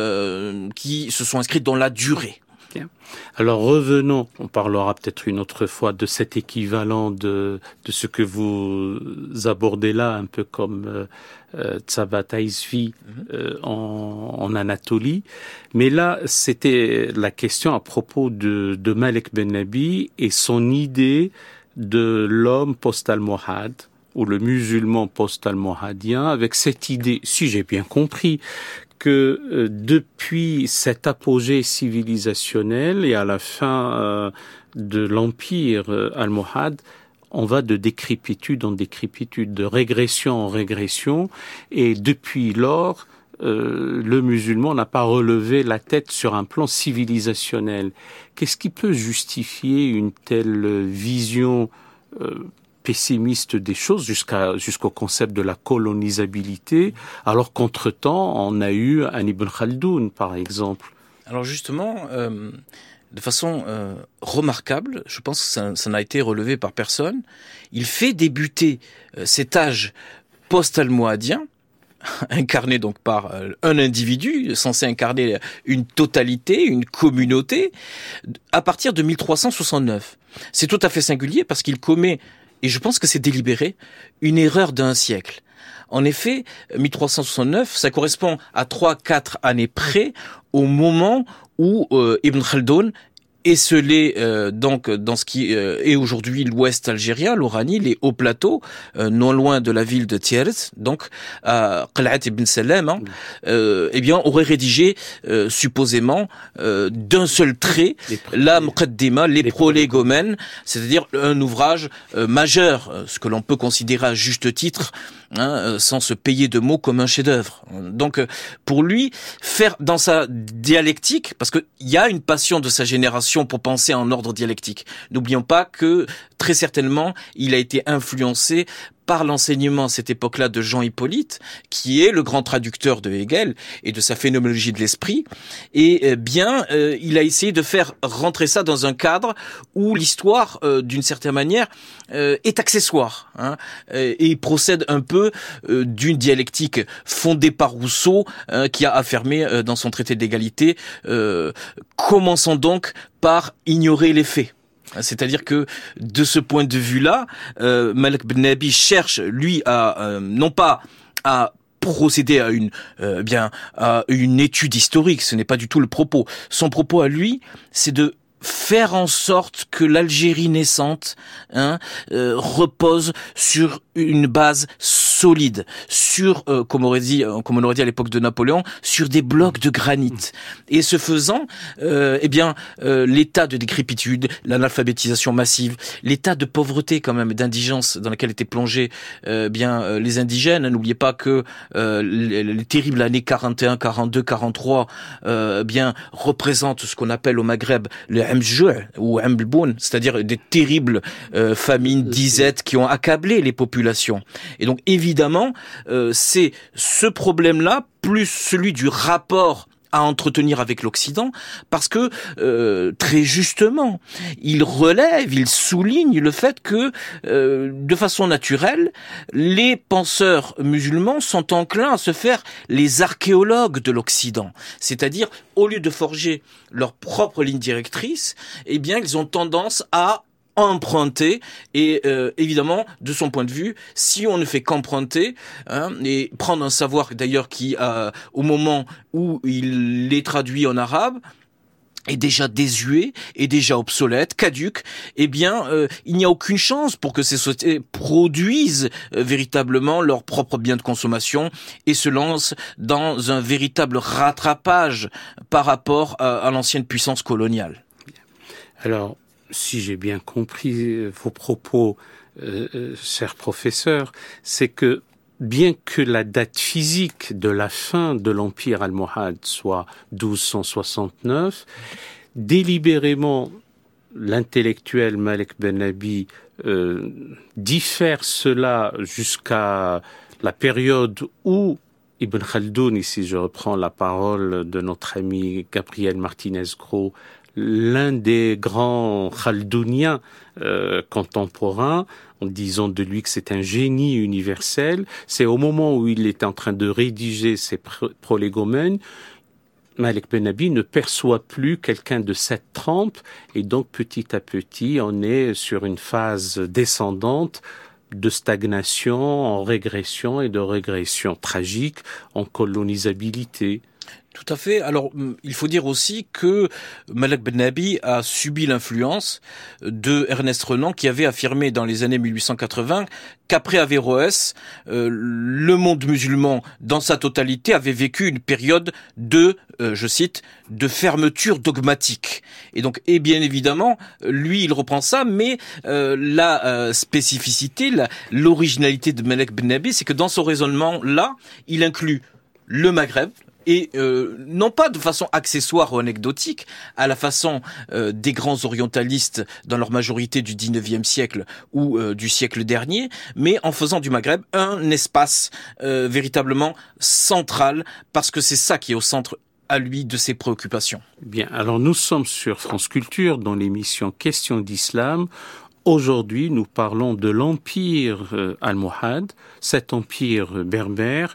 euh, qui se sont inscrites dans la durée. Bien. Alors revenons, on parlera peut-être une autre fois de cet équivalent de, de ce que vous abordez là, un peu comme euh, Tsabat Aizvi euh, en, en Anatolie. Mais là, c'était la question à propos de, de Malik Ben Nabi et son idée de l'homme post-almohade ou le musulman post-almohadien, avec cette idée, si j'ai bien compris, que euh, depuis cet apogée civilisationnel et à la fin euh, de l'empire euh, almohade, on va de décrépitude en décrépitude, de régression en régression, et depuis lors, euh, le musulman n'a pas relevé la tête sur un plan civilisationnel. Qu'est-ce qui peut justifier une telle vision euh, pessimiste des choses jusqu'à jusqu'au concept de la colonisabilité, alors qu'entre-temps, on a eu un Ibn Khaldoun, par exemple. Alors justement, euh, de façon euh, remarquable, je pense que ça, ça n'a été relevé par personne, il fait débuter euh, cet âge post-almohadien, incarné donc par euh, un individu, censé incarner une totalité, une communauté, à partir de mille trois cent soixante-neuf. C'est tout à fait singulier parce qu'il commet, et je pense que c'est délibéré, une erreur d'un siècle. En effet, mille trois cent soixante-neuf, ça correspond à trois quatre années près au moment où euh, Ibn Khaldoun esselé euh, donc dans ce qui euh, est aujourd'hui l'ouest algérien, l'Oranie, les hauts plateaux, euh, non loin de la ville de Thiers, donc à Qal'at ibn Salam, hein, euh, eh bien aurait rédigé euh, supposément euh, d'un seul trait la Muqaddima, les, les prolégomènes, c'est-à-dire un ouvrage euh, majeur, ce que l'on peut considérer à juste titre, hein, sans se payer de mots, comme un chef-d'œuvre. Donc pour lui, faire dans sa dialectique, parce qu'il y a une passion de sa génération pour penser en ordre dialectique. N'oublions pas que, très certainement, il a été influencé par l'enseignement à cette époque-là de Jean Hippolyte, qui est le grand traducteur de Hegel et de sa phénoménologie de l'esprit. Et euh, bien, euh, il a essayé de faire rentrer ça dans un cadre où l'histoire, euh, d'une certaine manière, euh, est accessoire, hein, et il procède un peu euh, d'une dialectique fondée par Rousseau, euh, qui a affirmé euh, dans son traité d'égalité, euh, commençons donc par ignorer les faits. C'est-à-dire que de ce point de vue-là, euh, Malek Bennabi cherche, lui, à euh, non pas à procéder à une euh, bien à une étude historique, ce n'est pas du tout le propos. Son propos à lui, c'est de faire en sorte que l'Algérie naissante hein, euh, repose sur une base solide, sur, euh, comme, aurait dit, comme on aurait dit à l'époque de Napoléon, sur des blocs de granit. Et ce faisant, euh, eh bien, euh, l'état de décrépitude, l'analphabétisation massive, l'état de pauvreté quand même, d'indigence dans lequel étaient plongés euh, bien euh, les indigènes. N'oubliez pas que euh, les, les terribles années quarante et un, quarante-deux, quarante-trois, euh, bien représentent ce qu'on appelle au Maghreb le Hamjou' ou Hamblboun, c'est-à-dire des terribles euh, famines, disettes qui ont accablé les populations. Et donc évidemment, euh, c'est ce problème-là plus celui du rapport à entretenir avec l'Occident, parce que euh, très justement, il relève, il souligne le fait que euh, de façon naturelle, les penseurs musulmans sont enclins à se faire les archéologues de l'Occident, c'est-à-dire au lieu de forger leur propre ligne directrice, eh bien ils ont tendance à emprunter et euh, évidemment de son point de vue, si on ne fait qu'emprunter hein, et prendre un savoir d'ailleurs qui euh, au moment où il est traduit en arabe est déjà désuet, est déjà obsolète, caduque, eh bien, euh, il n'y a aucune chance pour que ces sociétés produisent euh, véritablement leurs propres biens de consommation et se lancent dans un véritable rattrapage par rapport à, à l'ancienne puissance coloniale. Alors, si j'ai bien compris vos propos, euh, euh, cher professeur, c'est que bien que la date physique de la fin de l'Empire almohade soit douze cent soixante-neuf, délibérément, l'intellectuel Malek Bennabi euh, diffère cela jusqu'à la période où Ibn Khaldoun, ici je reprends la parole de notre ami Gabriel Martinez-Gros, l'un des grands khaldouniens euh, contemporains, en disant de lui que c'est un génie universel, c'est au moment où il est en train de rédiger ses prolégomènes, Malek Bennabi ne perçoit plus quelqu'un de cette trempe, et donc petit à petit, on est sur une phase descendante de stagnation en régression et de régression tragique en colonisabilité. Tout à fait. Alors, il faut dire aussi que Malek Bennabi a subi l'influence de Ernest Renan, qui avait affirmé dans les années mille huit cent quatre-vingts qu'après Averroès, euh, le monde musulman, dans sa totalité, avait vécu une période de, euh, je cite, de fermeture dogmatique. Et donc, et bien évidemment, lui, il reprend ça, mais euh, la euh, spécificité, la, l'originalité de Malek Bennabi, c'est que dans son raisonnement-là, il inclut le Maghreb, et euh, non pas de façon accessoire ou anecdotique, à la façon euh, des grands orientalistes dans leur majorité du dix-neuvième siècle ou euh, du siècle dernier, mais en faisant du Maghreb un espace euh, véritablement central, parce que c'est ça qui est au centre à lui de ses préoccupations. Bien, alors nous sommes sur France Culture dans l'émission Questions d'Islam. Aujourd'hui, nous parlons de l'empire euh, almohade, cet empire berbère,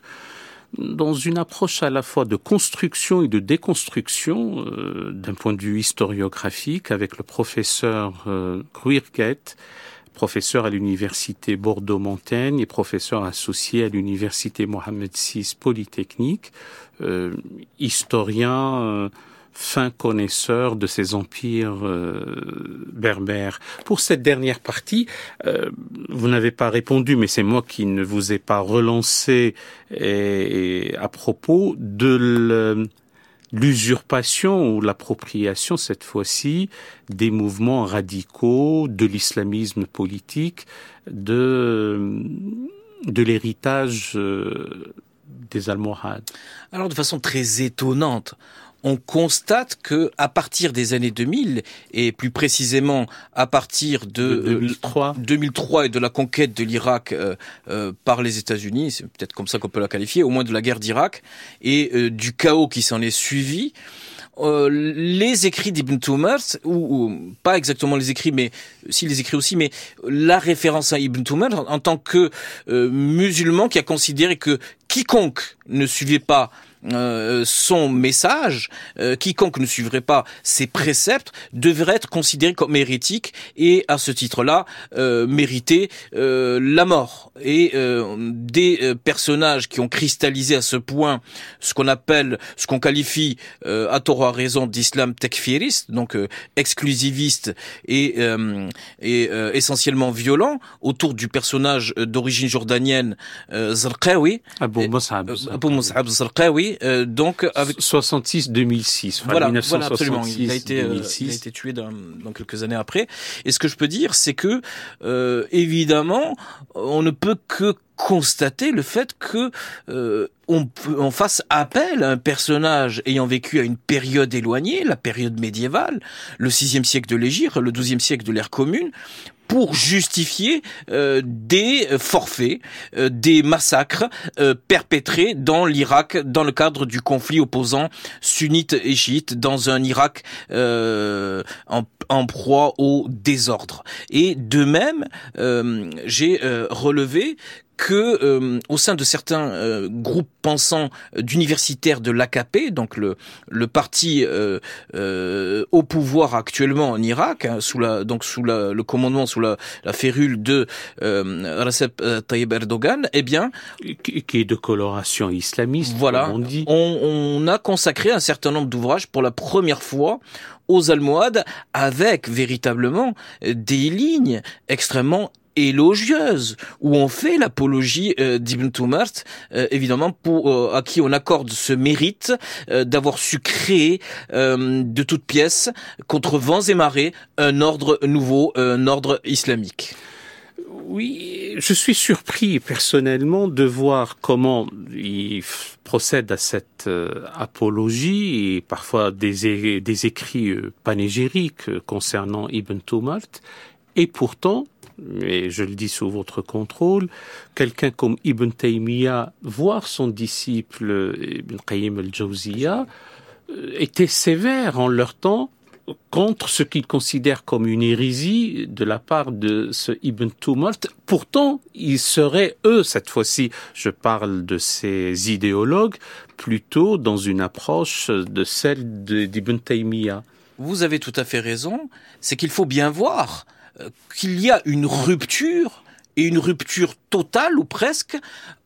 dans une approche à la fois de construction et de déconstruction euh, d'un point de vue historiographique avec le professeur euh, Gruirguet, professeur à l'université Bordeaux-Montaigne et professeur associé à l'université Mohamed six Polytechnique, euh, historien euh, fin connaisseur de ces empires euh, berbères. Pour cette dernière partie, euh, vous n'avez pas répondu, mais c'est moi qui ne vous ai pas relancé et, et à propos de le, l'usurpation ou l'appropriation, cette fois-ci, des mouvements radicaux, de l'islamisme politique, de, de l'héritage euh, des Almohades. Alors, de façon très étonnante, on constate que à partir des années deux mille, et plus précisément à partir de, de deux mille trois. deux mille trois et de la conquête de l'Irak euh, euh, par les États-Unis, c'est peut-être comme ça qu'on peut la qualifier, au moins de la guerre d'Irak, et euh, du chaos qui s'en est suivi, Euh, les écrits d'Ibn Tumart, ou, ou pas exactement les écrits, mais si les écrits aussi, mais la référence à Ibn Tumart en, en tant que euh, musulman qui a considéré que quiconque ne suivait pas euh, son message, euh, quiconque ne suivrait pas ses préceptes devrait être considéré comme hérétique et à ce titre-là euh, mériter euh, la mort. Et euh, des euh, personnages qui ont cristallisé à ce point ce qu'on appelle, ce qu'on qualifie euh, à tort ou à raison d'islam tekfiriste, donc euh, exclusiviste et, euh, et euh, essentiellement violent, autour du personnage euh, d'origine jordanienne euh, Zarqawi, Abu Mus'ab, Abu Mus'ab Zarqawi, euh, donc avec soixante-six deux mille six. Enfin, voilà, mille neuf cent voilà, absolument. soixante-six, Il a été, euh, il a été tué dans, dans quelques années après. Et ce que je peux dire, c'est que euh, évidemment, on ne peut que constater le fait que euh, on, peut, on fasse appel à un personnage ayant vécu à une période éloignée, la période médiévale, le sixième siècle de l'Hégire, le douzième siècle de l'ère commune, pour justifier euh, des forfaits, euh, des massacres euh, perpétrés dans l'Irak dans le cadre du conflit opposant sunnites et chiites dans un Irak euh, en, en proie au désordre. Et de même, euh, j'ai euh, relevé que euh, au sein de certains euh, groupes pensants d'universitaires de l'A K P, donc le le parti euh, euh, au pouvoir actuellement en Irak, hein, sous la donc sous la, le commandement, sous la, la férule de euh, Recep Tayyip Erdogan, eh bien, qui, qui est de coloration islamiste, voilà, comme on dit. On, on a consacré un certain nombre d'ouvrages pour la première fois aux Almohades, avec véritablement des lignes extrêmement élogieuse, où on fait l'apologie euh, d'Ibn Tumart, euh, évidemment pour euh, à qui on accorde ce mérite euh, d'avoir su créer euh, de toutes pièces, contre vents et marées, un ordre nouveau, un ordre islamique. Oui, je suis surpris personnellement de voir comment il f- procède à cette euh, apologie et parfois des, é- des écrits euh, panégyriques euh, concernant Ibn Tumart, et pourtant, et je le dis sous votre contrôle, quelqu'un comme Ibn Taymiyyah, voire son disciple Ibn Qayyim al-Jawziyya, était sévère en leur temps contre ce qu'ils considèrent comme une hérésie de la part de ce Ibn Tumart. Pourtant, ils seraient, eux, cette fois-ci, je parle de ces idéologues, plutôt dans une approche de celle de, d'Ibn Taymiyyah. Vous avez tout à fait raison, c'est qu'il faut bien voir qu'il y a une rupture, et une rupture totale ou presque,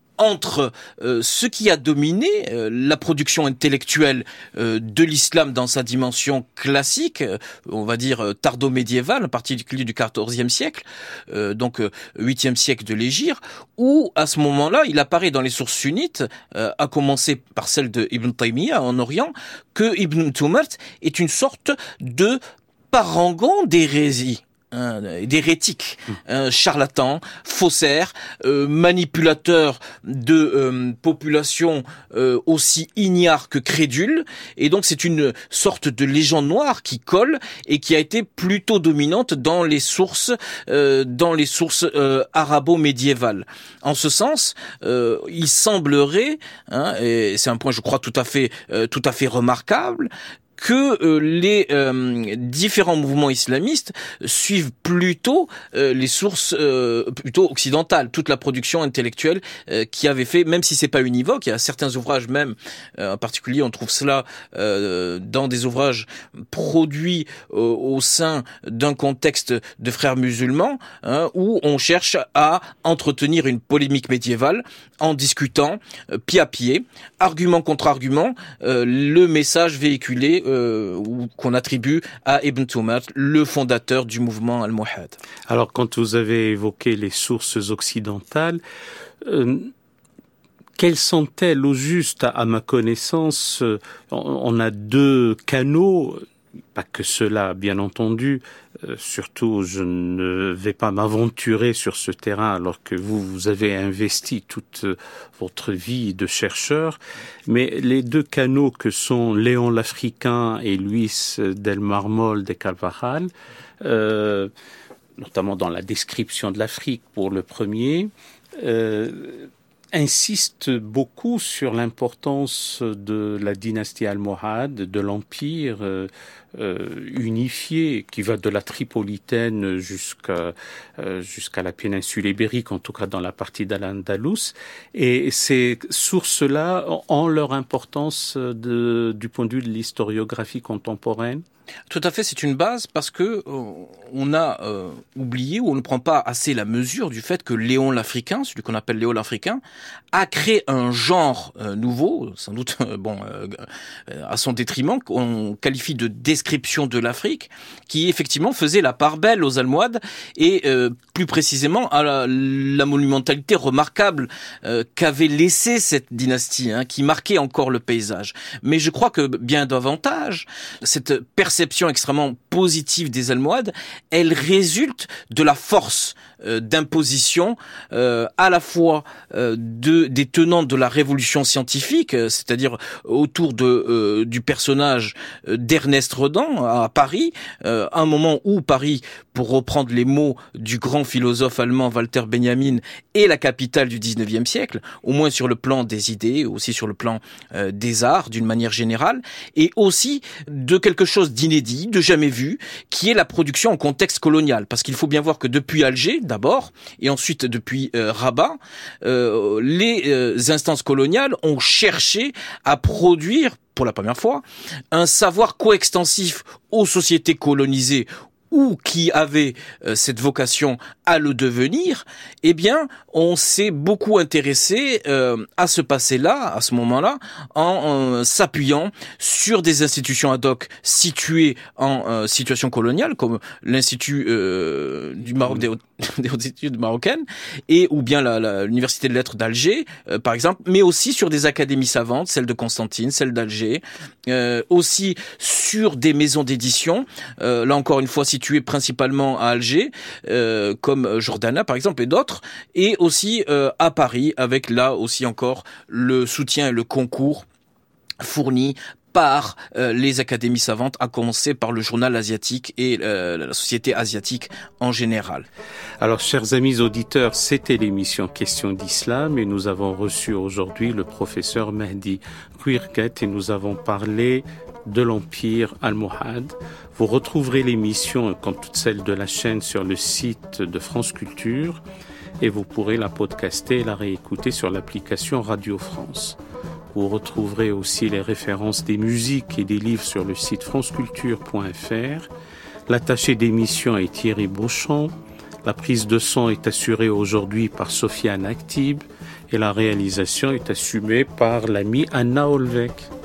entre euh, ce qui a dominé euh, la production intellectuelle euh, de l'islam dans sa dimension classique, euh, on va dire euh, tardo-médiévale, en particulier du quatorzième siècle, euh, donc euh, huitième siècle de l'Hégire, où à ce moment-là, il apparaît dans les sources sunnites, euh, à commencer par celle de Ibn Taymiyyah en Orient, que Ibn Tumart est une sorte de parangon d'hérésie. Un, d'hérétique, un charlatan, faussaire, euh, manipulateur de euh, populations euh, aussi ignares que crédules, et donc c'est une sorte de légende noire qui colle et qui a été plutôt dominante dans les sources, euh, dans les sources euh, arabo-médiévales. En ce sens, euh, il semblerait, hein, et c'est un point je crois tout à fait, euh, tout à fait remarquable, que euh, les euh, différents mouvements islamistes suivent plutôt euh, les sources euh, plutôt occidentales, toute la production intellectuelle euh, qui avait fait, même si c'est pas univoque, il y a certains ouvrages même, euh, en particulier on trouve cela euh, dans des ouvrages produits euh, au sein d'un contexte de frères musulmans, hein, où on cherche à entretenir une polémique médiévale en discutant euh, pied à pied, argument contre argument, euh, le message véhiculé Euh, ou qu'on attribue à Ibn Tumart, le fondateur du mouvement Al-Muhad. Alors, quand vous avez évoqué les sources occidentales, euh, quelles sont-elles au juste? À, à ma connaissance, euh, on, on a deux canaux pas que cela, bien entendu. Euh, surtout, je ne vais pas m'aventurer sur ce terrain alors que vous, vous avez investi toute votre vie de chercheur. Mais les deux canaux que sont Léon l'Africain et Luis del Mármol de Carvajal, euh, notamment dans la description de l'Afrique pour le premier, euh, insiste beaucoup sur l'importance de la dynastie almohade, de l'empire euh, euh, unifié qui va de la Tripolitaine jusqu'à euh, jusqu'à la péninsule ibérique, en tout cas dans la partie d'Al-Andalus. Et ces sources-là ont leur importance de, du point de vue de l'historiographie contemporaine. Tout à fait, c'est une base parce que euh, on a euh, oublié ou on ne prend pas assez la mesure du fait que Léon l'Africain, celui qu'on appelle Léon l'Africain, a créé un genre euh, nouveau, sans doute euh, bon euh, à son détriment, qu'on qualifie de description de l'Afrique, qui effectivement faisait la part belle aux Almohades et euh, plus précisément à la, la monumentalité remarquable euh, qu'avait laissé cette dynastie, hein, qui marquait encore le paysage. Mais je crois que bien davantage, cette perception extrêmement positive des Almohades, elle résulte de la force euh, d'imposition euh, à la fois euh, de, des tenants de la révolution scientifique, euh, c'est-à-dire autour de, euh, du personnage euh, d'Ernest Renan à Paris, euh, un moment où Paris, pour reprendre les mots du grand philosophe allemand Walter Benjamin, est la capitale du dix-neuvième siècle, au moins sur le plan des idées, aussi sur le plan euh, des arts d'une manière générale, et aussi de quelque chose d'inédit, de jamais vu, qui est la production en contexte colonial. Parce qu'il faut bien voir que depuis Alger, d'abord, et ensuite depuis euh, Rabat, euh, les euh, instances coloniales ont cherché à produire, pour la première fois, un savoir coextensif aux sociétés colonisées ou qui avait euh, cette vocation à le devenir, eh bien, on s'est beaucoup intéressé euh, à ce passé-là, à ce moment-là, en, en s'appuyant sur des institutions ad hoc situées en euh, situation coloniale, comme l'Institut euh, du Maroc des, des hautes études marocaines, et ou bien la, la, l'Université de lettres d'Alger, euh, par exemple, mais aussi sur des académies savantes, celle de Constantine, celle d'Alger, euh, aussi sur des maisons d'édition, euh, là encore une fois situées principalement à Alger, euh, comme Jordana par exemple et d'autres, et aussi euh, à Paris avec là aussi encore le soutien et le concours fourni par euh, les académies savantes, à commencer par le journal asiatique et euh, la société asiatique en général. Alors, chers amis auditeurs, c'était l'émission Questions d'Islam et nous avons reçu aujourd'hui le professeur Mehdi Kouirguet et nous avons parlé de l'Empire almohade. Vous retrouverez l'émission, comme toutes celles de la chaîne, sur le site de France Culture et vous pourrez la podcaster et la réécouter sur l'application Radio France. Vous retrouverez aussi les références des musiques et des livres sur le site franceculture point f r. L'attaché d'émission est Thierry Beauchamp. La prise de son est assurée aujourd'hui par Sofiane Aktib et la réalisation est assumée par l'amie Anna Olvek.